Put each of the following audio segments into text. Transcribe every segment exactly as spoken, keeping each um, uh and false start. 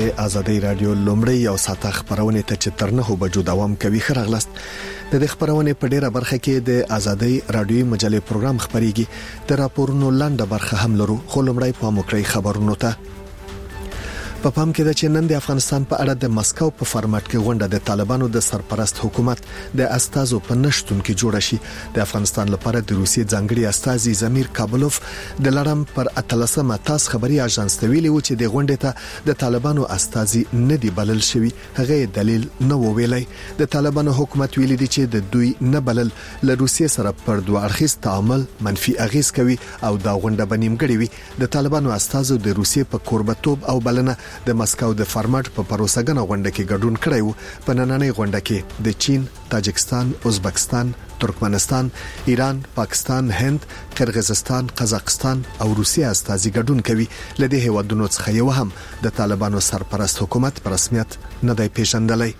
آزادۍ رادیو لومړی او ساته خبرونه ته چې تر نه بجو دوام کوي. خرغلست د دې خبرونه په ډیره برخه کې د آزادۍ رادیو مجلې پروګرام خبريږي. د راپورونو لاندې برخه هم لرو، خو لومړی په مکرې خبرونو ته په پام کې ده چې نن د افغانستان په اړه د مسکو په فارمټ کې غونډه د طالبانو د سرپرست حکومت د استازو په نشټون کې جوړه شي. د افغانستان لپاره د روسیې ځانګړي استازي زمیر کابلوف د لړم پر اتلسمه تاس خبري اژانس ته ویلي و چې د غونډې ته د طالبانو استازي نه دی بلل شوی. هغه دلیل نه ویلای. د طالبانو حکومت ویلي دی چې د دوی نه بلل له روسیې سره پر دوه اړخیز تعامل منفي اغیز کوي او دا غونډه بنیمګړې وي. د طالبانو استازو د روسیې په کوربتوب او بلنه د مسکو د فارمټ په پروسګنه غونډه کې ګډون کړی وو. په نننۍ غونډه کې د چین، تاجکستان، ازبکستان، ترکمنستان، ایران، پاکستان، هند، قرغیزستان، قزاقستان او روسیه استازي ګډون کوي. لدې هیوادونو څخه یو هم د طالبانو سرپرست حکومت په رسمیت نه دی پیژندلی.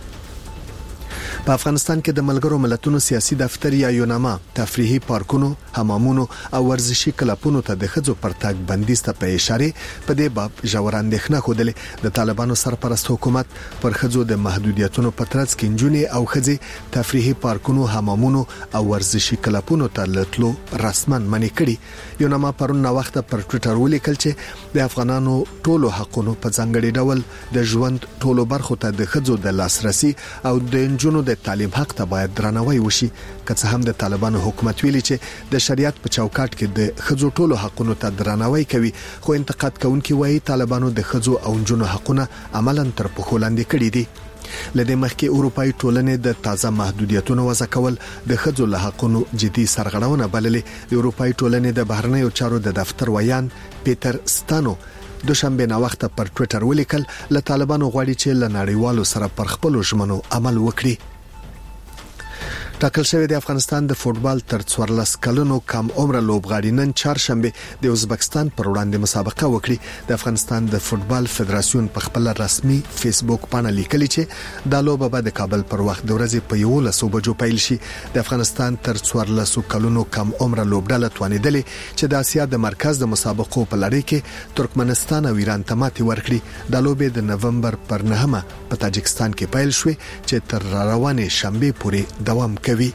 په افغانستان کې د ملګرو ملتونو سیاسي دفتر یا یوناما تفریحي پارکونو، حمامونو او ورزشي کلبونو ته د خځو پرتګ بندیز ته په اشاره په دې باب ژور اندېښنه خوده. د طالبانو سرپرست حکومت پر خځو د محدودیتونو په ترڅ کې جنونی او خځې تفریحي پارکونو، حمامونو او ورزشي کلبونو ته لټلو رسمن منې کړي. یوناما پرون نو وخت پر ټوئیټر ولیکل چې د افغانانو ټولو حقوقو په ځانګړي ډول د ژوند ټولو برخو ته د خځو د لاسرسي او د جنونو د تعلیم حق ته باید درناوی وشي. که څه هم د طالبانو حکومت ویلي چې د شریعت په چوکاټ کې د خځو ټولو حقوقو ته درناوی کوي، خو انتقاد کوونکي وایي طالبانو د خځو او جنونو حقوقونه عملاً تر پښو لاندې کړي دي. لدې مخکې اروپאי ټولنې د تازه محدودیتونو وضع کول د خځو له حقوقو جدي سرغړونه بللې. د اروپאי ټولنې د بهرنیو چارو د دفتر ویان پیټر ستانو دوشنبه نا وخت پر ټوئیټر ولیکل له طالبانو غواړي چې له نړیوالو سره پر خپل ژمنو عمل وکړي. ټاکل شوی د افغانستان د فوتبال تر څوارلس کلونو کم عمر لوبغاړي نن چهارشنبه د ازبکستان پر وړاندې مسابقه وکړي. د افغانستان د فوتبال فدراسیون په خپل رسمي فیسبوک باندې لیکلي چې د لوبه به د کابل پر وخت د ورځې په یولس بجو پیل شي. د افغانستان تر څوارلس کلونو کم عمر لوبډله توانیدلې چې د اسیا د مرکز د مسابقو په لړۍ کې ترکمنستان او ایران ته ماتې ورکړي. د لوبې د نومبر پر نهمه په تاجکستان کې پیل شوې چې تر روانې شنبه پورې دوام کوي. کوي.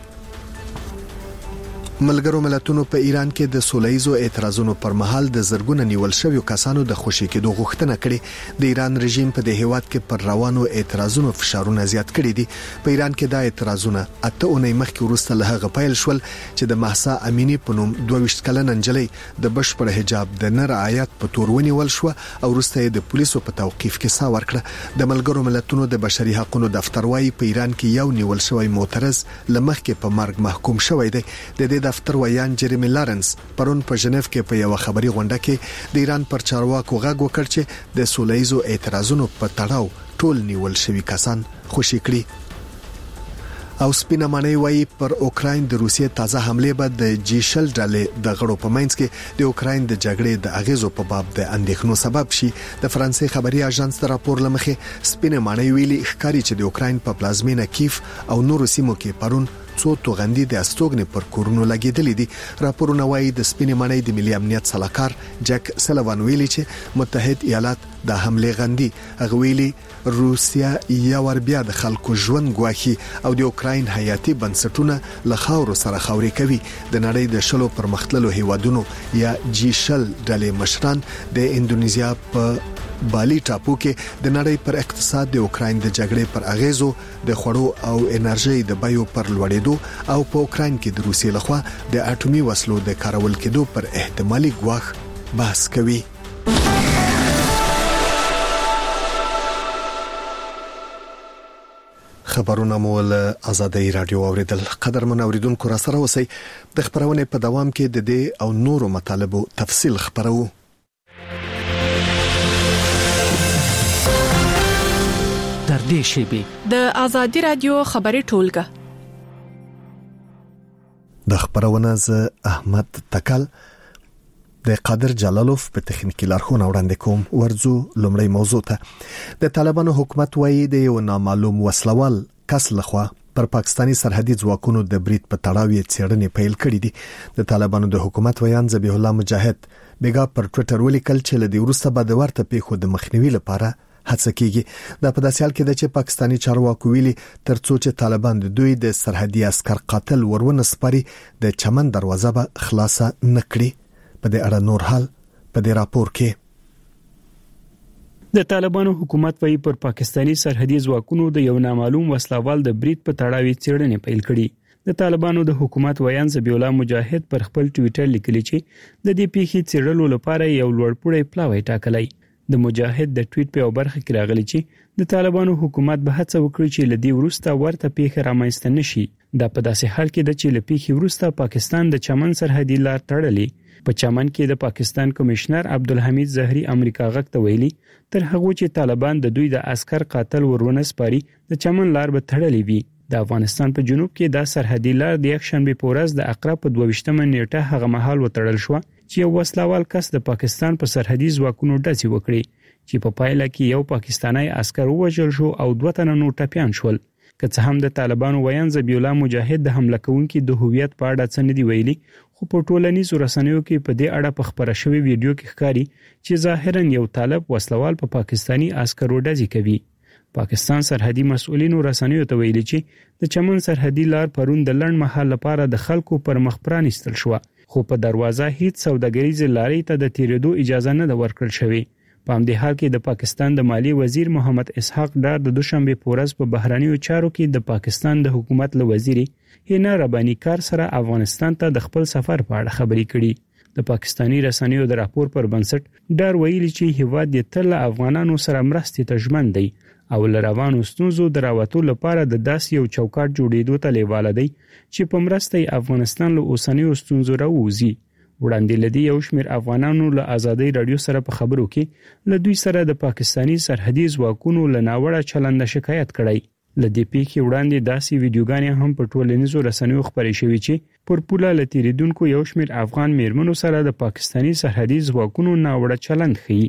ملګرو ملتونو په ایران کې د سولهیزو اعتراضونو پر مهال د زرګونو نیول شویو کسانو د خوشي کېدو غوښتنه کړې. د ایران رژیم په د هیواد کې پر روانو اعتراضونو فشارونه زیات کړي دي. په ایران کې د اعتراضونو اته اونۍ مخکې وروسته له هغه پیل شول چې د مهسا امینی په نوم دوه ویشت کلنه نجلۍ د بشپړ حجاب د نه رعایت په تور ونیول شو او وروسته د پولیسو په توقيف کې سا ورکړه. د ملګرو ملتونو د بشري حقوقو دفتر وايي په ایران کې یو نیول شوی معترض لمخکې په مرګ محکوم شوی دی. د دفتر ویان جریمی لارنس پرون په ژنیف کې په یو خبري غونډه کې د ایران پر چارواکو غږ وکړ چې د سولهیزو اعتراضونو په تړاو ټول نیول شوی کسان خوشي کړي. او سپینه معنی وایي پر اوکراین د روسیې تازه حمله به د جی شل ډلې د غړو په منځ کې د اوکراین د جګړې د اغیزو په باب د اندېښنو سبب شي. د فرانسې خبري اژانس د راپور لمخې سپینه معنی ویلي ښکاری چې د اوکراین په پلازمینه کیف او نورو سیمو کې پرون څو توغندي د استوګنې پر کورونو لګیدلې دي. راپورونه وایي د سپینې معنی د ملي امنیت سلاکار جک سلوان ویلي چې متحد ایالات د حمله غندي. هغه ویلي روسیا یو ور بیا د خلکو ژوند ګواخي او د اوکراین حیاتي بنسټونه له خاورو سره خاوري کوي. د نړۍ د شلو پرمختللو هیوادونو یا جی شل ډلې مشران د انډونیزیا په بالی ټاپو کې د نړۍ پر اقتصاد د اوکراین د جګړې پر اغیزو، د خوړو او انرژي د بیو پر لوړېدو او په اوکراین کې د روسیې لخوا د اټومي وسلو د کارول کېدو پر احتمالي ګواښ بحث کوي. خبرونه مول آزادۍ رادیو اوریدل. قدر من اوریدونکو را سره اوسئ. د خبرونه په دوام کې د دې او نورو مطالبو تفصیل خبرو. در دې شیبه د آزادۍ رادیو خبري ټولګه د خبرونه ز احمد تکل د قادر جلالوف په تخنیکی لارښوونه وړاندې کوم. ورځو لومړی موضوع ته. د طالبانو حکومت وایي د یو نامعلوم وسلوال کس لخوا پر پاکستانی سرحدي ځواکونو د برید په تړاو یې څېړنې پیل کړې دي. د طالبانو د حکومت ویان ذبیح الله مجاهد بیګا پر ټوئیټر ولیکل چې له دې وروسته به د ورته پیښو د مخنیوي لپاره هڅه کیږي. دا په داسې حال کې ده چې پاکستاني چارواکو ویلي ترڅو چې طالبان د دوی د سرحدي عسكر قاتل ورونه سپاري د چمن دروازه به خلاصه نکړي. په دې اړه نور حال په دې راپور کې. د طالبانو حکومت وايي پر پاکستاني سرحدي ځواکونو د یو نامعلوم وسلوال د برید په تړاو څېړنې پیل کړي. د طالبانو د حکومت ویان ذبیح الله مجاهد پر خپل ټوئیټر لیکلي چې د دې پیښې څېړلو لپاره یو لوړپوړی پلاوی ټاکلی. د مجاهد د ټویټ په برخه کې راغلی چې د طالبانو حکومت به هڅه وکړي چې لدی ورسته ورته پیښه رامنځته نشي. دا په داسې حال کې ده چې لپیخي ورسته پاکستان د چمن سرحدي لار تړلې. په چمن کې د پاکستان کمشنر عبدالحمید زهري امریکا غږ ته ویلي تر هغه چې طالبان د دوی د عسكر قاتل ورونه سپاري د چمن لار به تړلې وي. د افغانستان په جنوب کې د سرحدي لار د یک شنبه په ورځ د اقرا په دوه ویشتمه نیټه هغه مهال وتړل شو چې یو وسلوال کس د پاکستان په سرحدي ځواکونو ډزې وکړي چې په پایله کې یو پاکستانی عسكر وژل شو او دوه تنه نور ټپيان شول. که څه هم د طالبانو ویان ذبیح الله مجاهد د حمله کوونکو د هویت په اړه څه نه دی ویلي، خو په ټولنیزو رسنیو کې په دې اړه په خبره شوی ویډیو کې ښکاري چې ظاهرا یو طالب وسلوال په پا پاکستانی عسکرو ډزې کوي. پاکستان سرحدي مسؤلینو رسنیو ته ویلي چې د چمن سرحدي لار پرون د لړن مهال لپاره د خلکو پر مخ پرانیستل شو، خو په دروازه هیڅ سوداګریز لارې ته د تیریدو اجازه نه ورکړل شوې. په همدې حال کې د پاکستان د مالی وزیر محمد اسحاق ډار د دوشنبه په ورځ په بهرنیو چارو کې د پاکستان د حکومت له وزیري هینا ربانی کار سره افغانستان ته د خپل سفر په اړه خبرې کړي. د پاکستانی رسنیو د راپور پر بنسټ ډار ویلي چې هیواد د تل افغانانو سره مرستې ته ژمن دی او لروانو ستونزو دراوتو لپاره د داس یو چوکاټ جوړېدو ته لیواله دی چې په مرسته افغانستان له اوسنیو ستونزو راووځي. وړاندې لدی یو شمېر افغانانو له ازادي رادیو سره په خبرو کې له دوی سره د پاکستانی سرحدي ځواکونو له ناوړه چلند شکایت کړی. لدی پیښې وړاندې داسې ویډیوګانې هم په ټولنیزو رسنیو خبرې شوې چې پر پوله لتیریدونکو یو شمېر افغان میرمنو سره د پاکستانی سرحدي ځواکونو ناوړه چلند ښيي.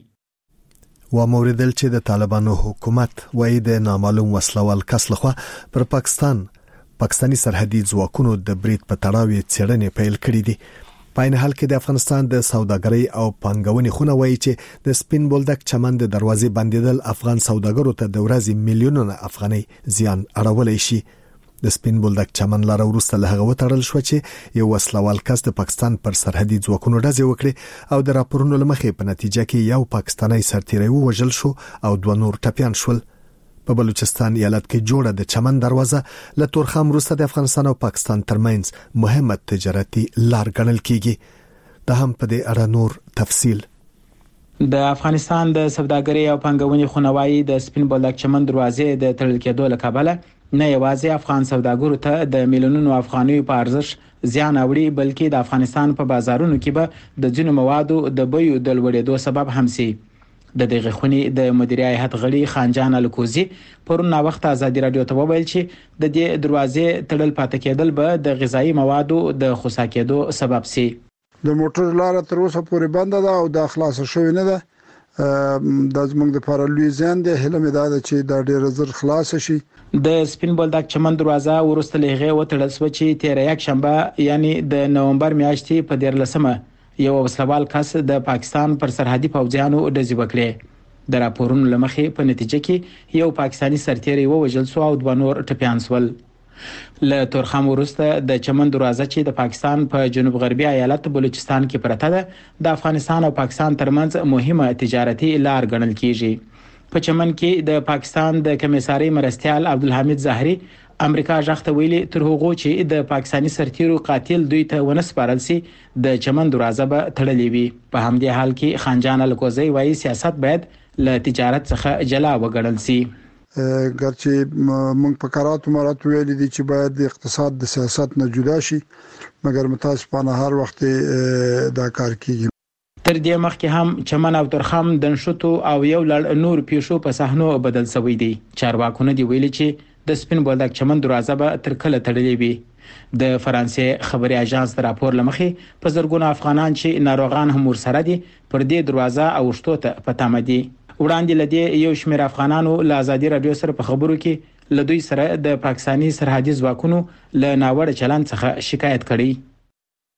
و موردل چې د طالبانو حکومت وایي د نامعلوم وسلوال کس لخوا پر پاکستان پاکستانی سرحدي ځواکونو د برید په تړاو څېړنې پیل کړې دي. په عین حال کې د افغانستان د سوداګرۍ او پانګونې خونه وایي چې د سپین بولدک چمن د دروازې بندیدل افغان سوداګرو ته د ورځې میلیونونه افغانۍ زیان اړولی شي. د سپین بولدک چمن لار وروسته له هغه وتړل شو چې یو وسلوال کس د پاکستان پر سرحدي ځواکونو ډزې وکړي او د راپورونو لمخې په نتیجه کې یو پاکستانی سرتیری وژل شو او دوه نور ټپيان شول. په بلوچستان ایالت کې جوړه د چمن دروازه له تورخم وروسته د افغانستان او پاکستان ترمنځ مهمه تجارتي لار ګڼل کیږي. دا هم په دې اړه نور تفصیل. د افغانستان د سوداګرۍ او پانګونې خونوایی د سپین بولدک چمن دروازې د تړل کېدو له کبله نه یوازې افغان سوداګرو ته د میلیونونو افغانیو په ارزښت زیان اوړي، بلکې د افغانستان په بازارونو کې به د ځینو موادو د بیو د لوړېدو سبب هم شي. د دغه خونې د مدیریت هیئت غړي خانجان الکوزي پرون نا وخت ازادي رادیو ته وویل چې د دې دروازې تړل پاتې کېدل به د غذایی موادو د خصا کېدو سبب شي. د موټر لار تر اوسه پورې بنده ده او د خلاص شوی نه ده. د زموږ د لپاره لوی زیان دی. هله مې ده چې دا ډیر زر خلاص شي. د سپین بولدک چمن دروازه ورسته لغه وتړل شو چې تیر یک شنبه یعنی د نومبر میاشتې په دیرلسمه یو وسلوال کس د پاکستان پر سرحدي پوځیانو ډزې وکړې. د راپورونو لمخې په نتیجه کې یو پاکستانی سرتیری ووژل شو او دوه نور ټپيان شول. له تورخم وروسته د چمن دروازه چې د پاکستان په جنوب غربي ایالت بلوچستان کې پرته ده د افغانستان او پاکستان ترمنځ مهمه تجارتي لار ګڼل کیږي. په چمن کې د پاکستان د کمیساري مرستيال عبدالحمید زهري امریکا ځخته ویلي تر هغه چې د پاکستانی سرتیرو قاتل دوی ته ونسپارل سي د چمن دروازه به تړلې وي. په همدې حال کې خانجان الکوزي وایي سیاست باید له تجارت څخه جلا وګڼل سي. ګرچې موږ په قرارات مرات ویلي دي چې باید د اقتصاد د سیاست نه جدا شي، مګر متاسفانه هر وخت دا کار کیږي. تر دې مخکې هم چمن او تورخم د نشټو او یو لړ نور پیښو په صحنو بدل شوی دي. چارواکونه دی ویلي چې د سپین بولدک چمن دروازه به تر کله تړلې وي. د فرانسې خبري اژانس د راپور لمخې په زرګونو افغانان چې ناروغان هم ورسره دي پر دې دروازه او شتو ته پټه دي. وړاندې لدی یو شمېر افغانانو له ازادي رادیو سره په خبرو کې له دوی سره د پاکستانی سرحدي ځواکونو له ناوړه چلند څخه شکایت کړي.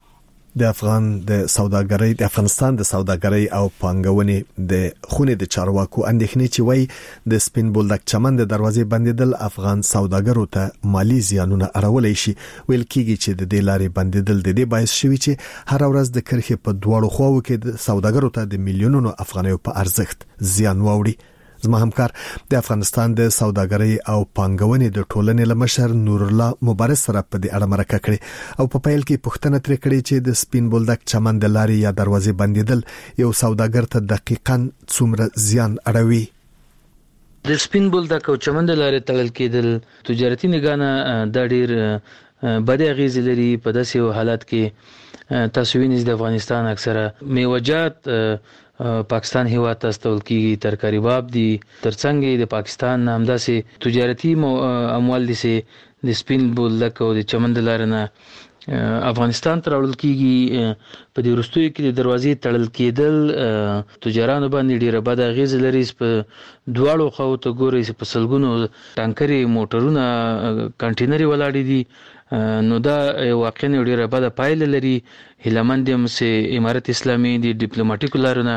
د افغان د سوداګرۍ د افغانستان د سوداګرۍ او پانګونې د خونې د چارواکو اندېښنې چې وایي د سپین بولدک چمن د دروازې بندیدل افغان سوداګرو ته مالی زیانونه اړولای شي. ویل کېږي چې د دې لارې بندیدل د دې باعث شوی چې هر ورځ د کرخې په دواړو خواو کې د سوداګرو ته د میلیونونو افغانیو په ارزښت زیان واوړي. زما همکار د افغانستان د سوداګرۍ او پانګونې د ټولنې لمشر نور الله مبارز سره په دې اړه مرکه کړې او په پیل کې پوښتنه ترې کړې چې د سپین بولدک چمن د لارې یا دروازې بندیدل یو سوداګر ته دقیقاً څومره زیان اړوي. د سپین بولدک او چمن د لارې تړل کېدل تجارتي نگانه د ډیر بد اغیز لري. په داسې حالات کې تاسو وینئ د افغانستان اکثره میوجات پاکستان هیواد ته استول کیږي، ترکاری باب دي، ترڅنګ د پاکستان همداسې تجارتي اموال دي چې د سپین بولدک او د چمن د لارې نه افغانستان ته راوړل کیږي. په دې وروستیو کې د دروازې تړل کېدل تجارانو باندې ډیره بد اغیز لري. په دواړو خواو ته ګورئ چې په سلګونو ټانکرې موټرونه کنټینري ولاړ دي، نو دا واقعا ډیره بد پایله لري. هیلمند هم سه امارت اسلامي د ډیپلوماټیکو لارونه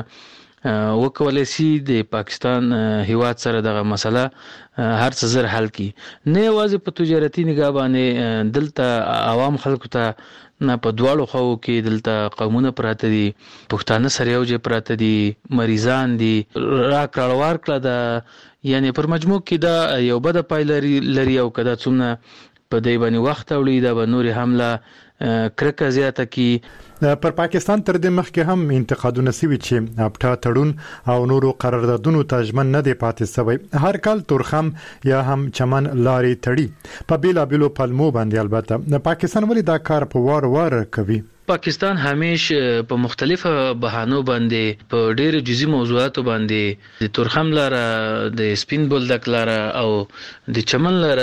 وکولای شي د پاکستان هیواد سره دغه مسله هر څه زر حل کی، نه یوازې په تجارتي نگاه باندې دلته عوام خلکو ته نه په دواړو خواو کې دلته قومونه پراته دي، پښتانه سره یو ځای پراته دي، مریضان دي، راکړه ورکړه ده، یعنی پر مجموع کې دا یو بد پایله لري. او کدا څومره په دې باندې وخت اوړي دا به نور حمله کرکه زیاته کی. پر پاکستان تر دې مخکې هم انتقادونه سوي چې اپټا تړون او نورو قراردادونو ته ژمن نه دی پاتې شوی. هر کال تورخم یا هم چمن لارې تړي په بیلا بیلو پلمو باندې. البته پاکستان ولې دا کار په وار وار کوي؟ پاکستان همیش په مختلفه بهانو باندې په ډېر جزئی موضوعاتو باندې د تورخم لاره، د سپین بولدک لاره او د چمن لاره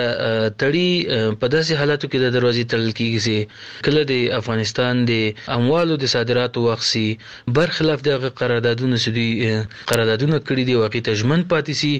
تړي. په داسې حالاتو کې د دروازې تړل کیږي چې کله د افغانستان د اموالو د صادراتو وخصي برخلاف د قراردادونو سدي قراردادونه کړي دي واقعي تجمن پاتې سي،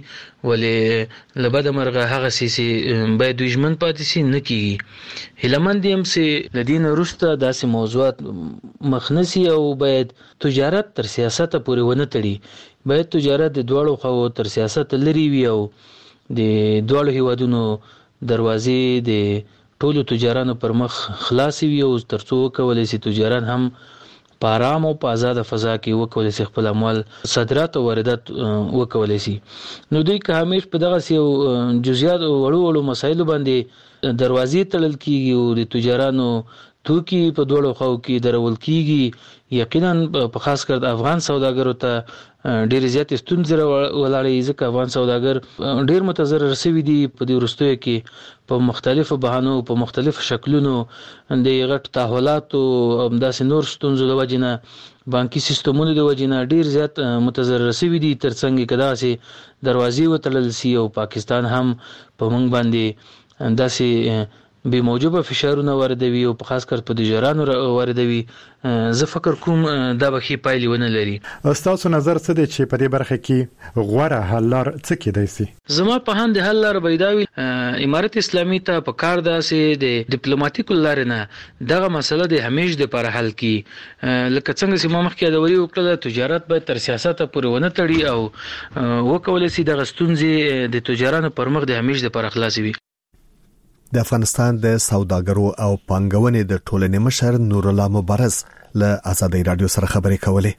ولې لبد مرغه هغه سي باید دجمن پاتې سي نه کیږي. هیلمند هم سي لدین روسته داسې موضوعات مخنسی او باید تجارت تر سیاست پورې ونه تړي. باید تجارت د دوړو خو تر سیاست لري وي او د دوړو هیوادونو دروازې د ټولو تجارانو پر مخ خلاصي وي او ترڅو کولای شي تجاران هم په آرام او په آزاد فضا کې وکولای شي خپل اموال صادرات او واردات وکولای شي. نو دوی که همیش په دغه سیو جزئیات او وړو وړو مسایلو باندې دروازې تړل کیږي او د تجارانو توکي په دوړو خو کې درول کیږي، یقینا په خاص کر د افغان سوداګرو ته ډیر زیات ستونزې ولاړې. ځکه افغان سوداګر ډیر متضرر شوي دي په دې وروستیو کې په مختلفو بهانو په مختلفو شکلونو د غټ تحولات او همداسې نور ستونزو د وجې نه بانکي سیستمونو د وجې نه ډیر زیات متضرر شوي دي. ترڅنګ کدا سي دروازې وتړل سي او پاکستان هم په موږ باندې داسې به موجوده فشارونه واردوي او په خاص کر په تجارانو واردوي. زه فکر کوم دا به خې پایلې ونه لري. تاسو نظر څه دی چې په دې برخه کې غوړه حل لار څه کېدای شي؟ زما په هند حل لار بيداوي امارت اسلامي ته په کار داسې د ډیپلوماټیکو لارې نه دغه مسله د همیش د پر حل کی. لکه څنګه چې ما مخکې دا وری وکړه تجارت به تر سیاست پورې ونه تړي او وکولای شي د غستونځي د تجارانو پر مخ د همیش د پر خلاصي وي. د افغانستان د سوداګرو او پانګونې د ټولنې مشر نور الله مبارز له آزادۍ رادیو سره خبرې کولې.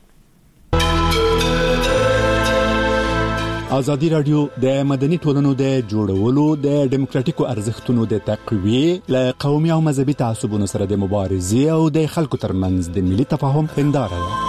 آزادی رادیو د مدني ټولنو د جوړولو د ډیموکراتیکو ارزښتونو د تقویه له قومي او مذهبي تعصبونو سره د مبارزې او د خلکو ترمنځ د ملي تفاهم هنداره ده.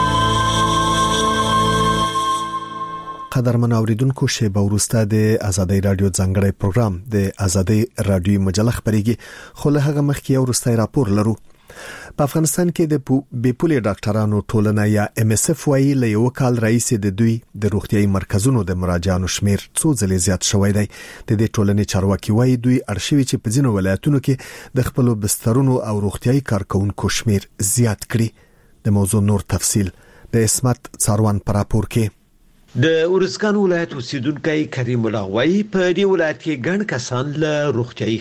قدرمن اوریدونکو شیبه ورسته د آزادۍ رادیو ځنګړی پروګرام د آزادۍ رادیو مجله خبريږي. خو له هغه مخکې یو ورسته راپور لرو. په افغانستان کې د بیپولي ډاکټرانو ټولنه یا ام اس اف وايي له یو کال رئیس د دوی د روغتيایي مرکزونو د مراجعانو شمیر څو ځلې زیات شوی دی. د دې ټولنې چارواکي وايي دوی ارشیوي چې په ځینو ولایتونو کې د خپل بسترونو او روغتيایي کارکونکو شمیر زیات کړي. د موضوع نور تفصيل د اسمت څاروان پر راپور کې. د ورسکان ولایت اوسیدونکو کریم الله وای په دې ولایت کې ګڼ کسان له روغتيایي